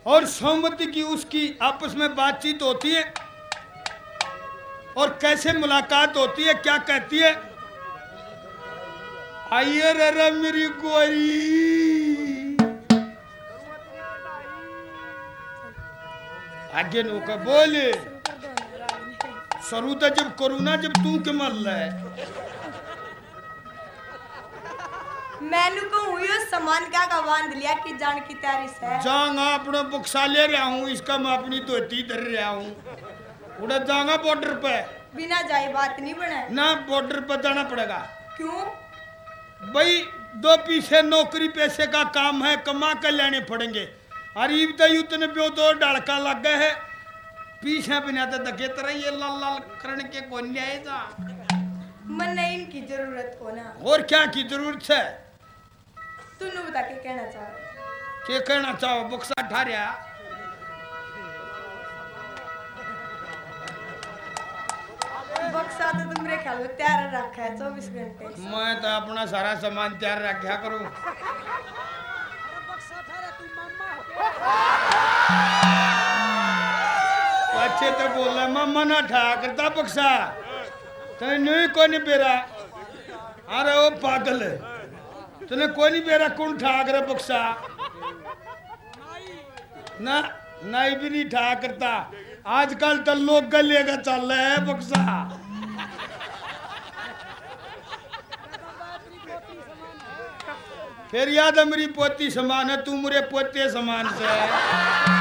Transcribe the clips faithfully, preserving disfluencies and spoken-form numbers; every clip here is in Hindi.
और सहमति की उसकी आपस में बातचीत होती है और कैसे मुलाकात होती है, क्या कहती है, आइए रे मेरी गोरी, आगे नो का बोले सरूता जब करूना जब तू के मल रहा है मैंने को हुई सामान क्या का बांध लिया कि जान की तैयारी से जाऊंगा अपना बक्सा ले रहा हूँ, इसका मैं अपनी धोती धर रहा हूँ, उड़ा जाऊंगा बॉर्डर पे। बिना जाए बात नहीं बने ना बॉर्डर पर जाना पड़ेगा। क्यों भाई दो पीछे नौकरी पैसे का काम है, कमा कर लेने पड़ेंगे। अरीब तो उतने पे दो डड़का लग गए है, पीछे बिना तो दके तरह ये लाल लाल करने के कौन ले आएगा। मन नहीं इनकी जरूरत हो ना। और क्या की जरूरत है? तूने बता के कहना चाह क्या कहना चाहो? बक्सा ठारिया बक्सा तो तुमरे ख्याल में तैयार रखा है चौबीस घंटे। मैं तो अपना सारा सामान तैयार रखा करूं। अच्छे तो बोला मामा ना ठा करता बक्सा तेने नहीं कोई नहीं बेरा। अरे वो पागल है, तूने कोई नहीं बेरा कौन ठा करे बक्सा? ना नाई भी नहीं ठा करता। आजकल तो लोग गलेगा चल रहा है बक्सा। फिर याद है मेरी पोती समान है, तू मेरे पोते समान से है।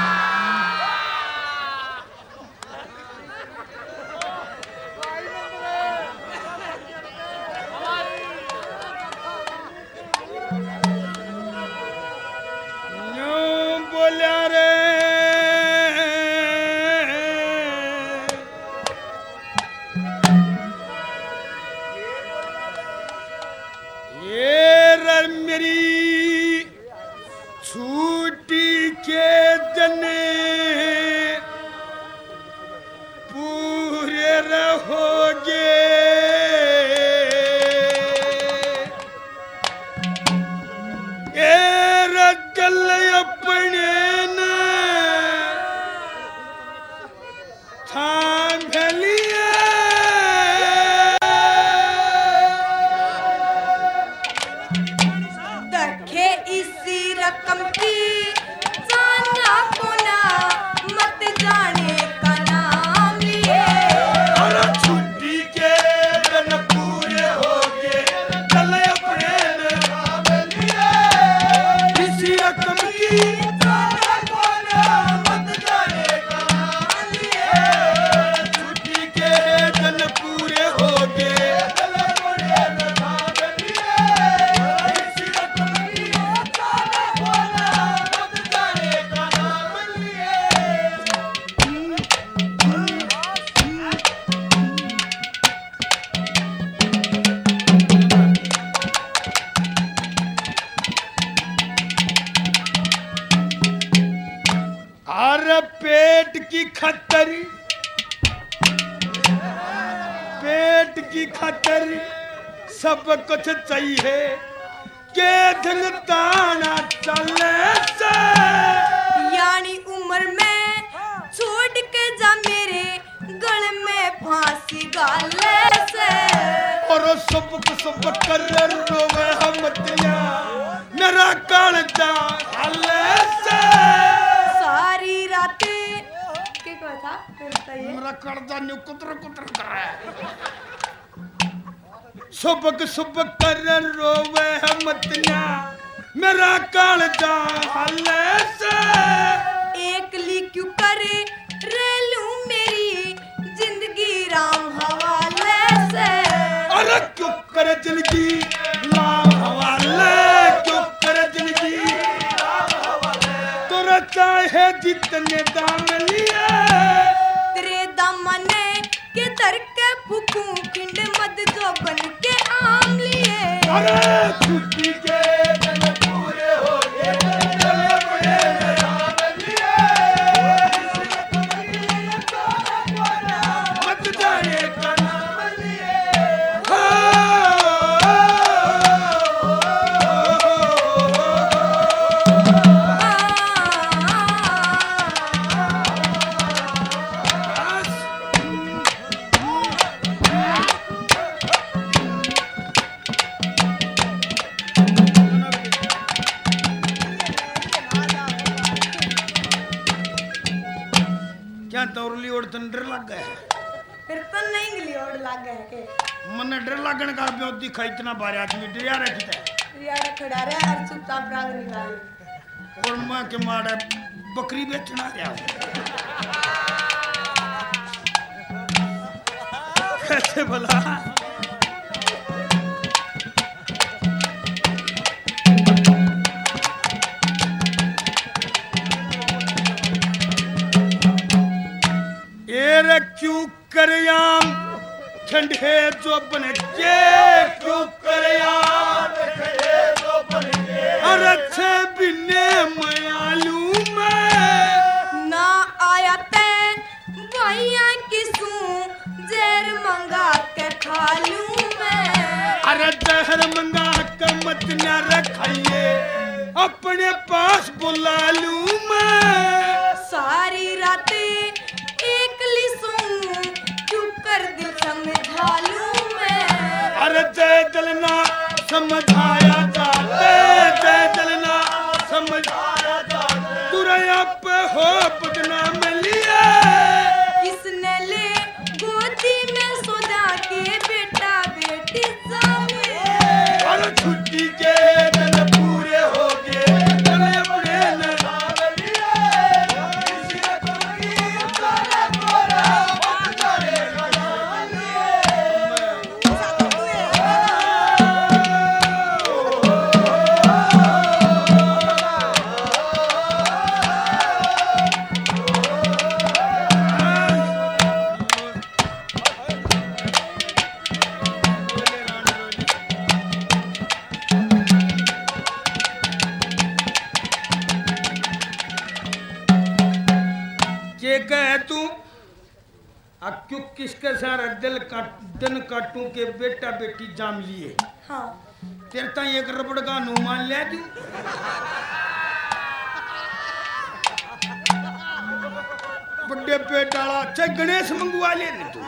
पेट की खतर, पेट की खतर सब कुछ चाहिए के दिल ताना चले से। यानी उम्र में छोड़ के जा मेरे गल में फांसी गाले से। और सब सब कर रोवे हम तिया मेरा कालजा हाले से। सारी रातें क्या कहा था फिर बताइए। मेरा कालजा न्यू कुतर कुतर कर रहा है। सुबक सुबक कर रोवे हम तिया मेरा कालजा हाले से। एक ली क्यों करे रेलू मेरी जिंदगी राम हवाले से। अरे क्यों करे जिंदगी राम हवाले, क्यों करे जिंदगी राम हवाले। तोरा चाहे जितने दाम लिए तेरे दामने के दर के फूकूं खिंड मत जो बन के आम लिए। अरे छुट्टी के दिन पूरे हो गए चले बड़े राम लिए। मत जाए का नाम लिए। क्या तौरली ओढ़ तन डर लग गया है? फिर तो नहीं गली ओढ़ लग गए के मन डर लगन का ब्यो दिखा इतना बारे आदमी डरिया रखता है यार खड़ा रहे और चुपचाप राग निकाले और मैं के मारे बकरी बेचना रहा कैसे भला एर क्यों करयाम ठंडे जो बन के क्यों करयाम ठंडे जो बन के अरछे बिने मयालू में ना आया ते भैया किसू जेर मंगा के खा लूं मैं अरे जहर मंगा के मत न रखाइए अपने पास बुला लूं मैं सारी रातें एकली सोऊं चुप कर दिल समझा लूं मैं अरे जय जलना समझाया जाते जय जलना समझाया जाते तुरया पे हो बदनाम लिया किसने ले गोदी में सोजा के बेटा बेटी जामे अरे छुट्टी के दिन पूरे हो गए चले अपने नाम लिए किसी ने कभी उतारा कोरा मत करेगा नाम लिए के कहे तू क्यों किसके सारा दिल काट दिन काटू के बेटा बेटी जाम लिए हाँ तेरे ताई एक रबड़ का अनुमान ले दू बड़े पेट डाला चाहे गणेश मंगवा ले ने तू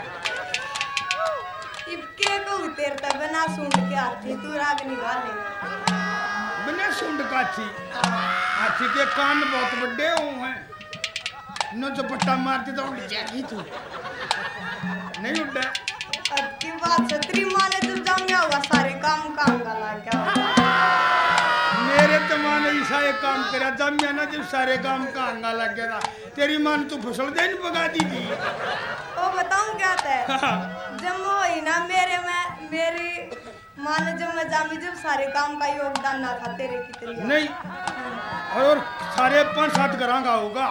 इबके को उतेरता बना सूंड के आती तू राग निकाले बने सुंड काठी हाथी के कान बहुत बड़े हुए हैं नो जो पट्टा मारती तो उड़ जाएगी तू नहीं उड़ा अब की बात छतरी माने जब जाम गया हुआ सारे काम काम का लाग गया मेरे तो माँ ने ऐसा एक काम करा जब मैं ना जब सारे काम का अंगा लग गया तेरी माँ ने तू फसल दे नहीं पका दी थी ओ बताऊं क्या था जब वो ही ना मेरे में मेरी माँ ने जब मैं जामी जब सारे काम का योगदान ना था तेरे की तेरी नहीं और सारे पांच सात करांगा होगा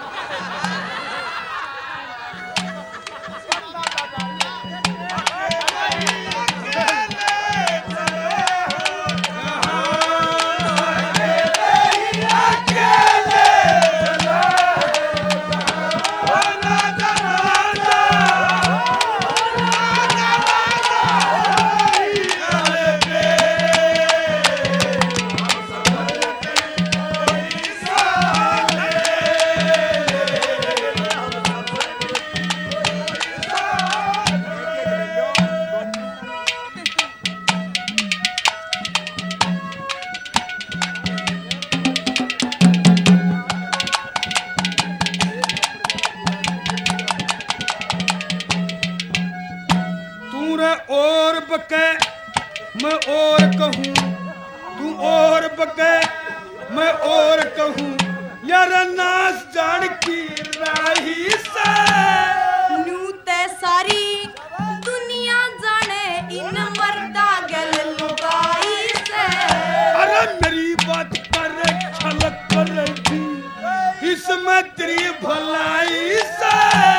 और बके मैं और कहूँ तू और बके मैं और कहूँ यार नाच जान की राही से नू ते सारी दुनिया जाने इन मर्दा गल लुगाई से अरे मेरी बात पर छलक कर थी इसमें तेरी भलाई से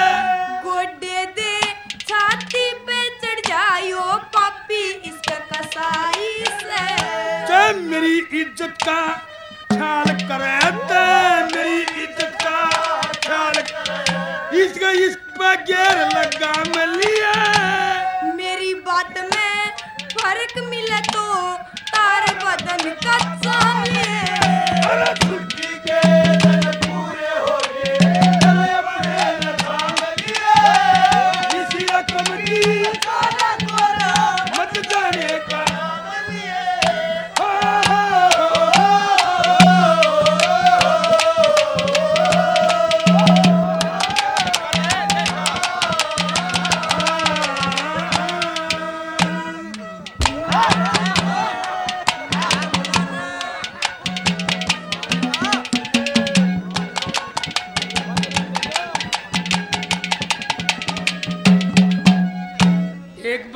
गोडे दे छाती पे चढ़ जायो पापी इसका कसाई से जब मेरी इज्जत का ख्याल करे तो मेरी इज्जत का ख्याल इसका इस पर गेर लगा मैं लिया मेरी बात में फर्क मिले तो तार बदन कच्चा मिले अरे छुट्टी के दिन पूरे हो गए चले अपने नाम लिए इसी रकम की काला कोरा मत जाने का नाम लिए हो हो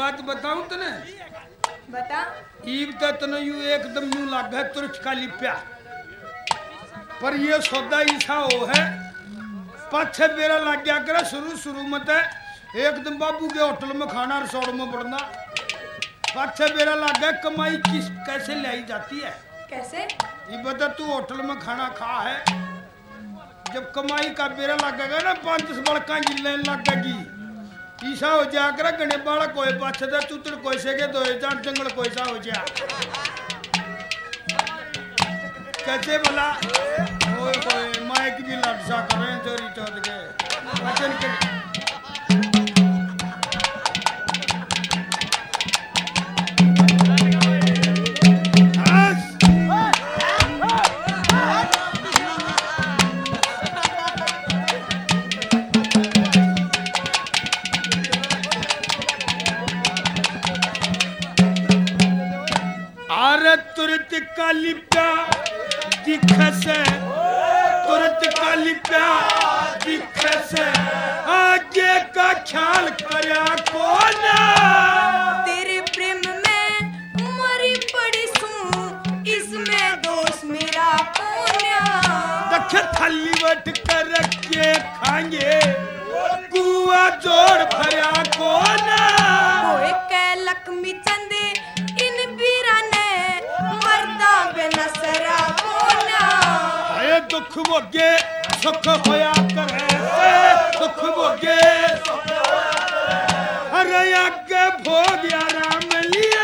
बात बताऊं तने बता। ईब तो तने यू एकदम यूं लग है तुरच का लिप्या पर ये सौदा ऐसा हो है पाछे बेरा लग गया करे शुरू शुरू में तो एकदम बाबू के होटल में खाना रसोड़ में पड़ना पाछे बेरा लग गया कमाई किस कैसे लाई जाती है कैसे? ये बता तू होटल में खाना खा है जब कमाई का बेरा लगेगा ना पांच दस बड़का गिलने लगेगी ईसा हो जाकर गणे बाला कोई पाछे दा चूतड़ कोई से के दो चार जंगल कोई सा हो जा कैसे भला ओए ओए माइक भी लटसा कर रहे हैं चोरी चोट के वचन के तुरंत का लिप्या दिखस तुरंत का लिप्या दिखस आगे का ख्याल करया कौन तेरे प्रेम में मरी पड़ी सू इसमें दोष मेरा कौन दख थाली वट कर के खाएंगे कुआ जोड़ भरा कौन होए के लक्ष्मी चंदे इन बीरा ने मरदा बेनसरा कोना आए दुख भोगे सुख होया करे दुख भोगे अरे आगे भोग राम लिया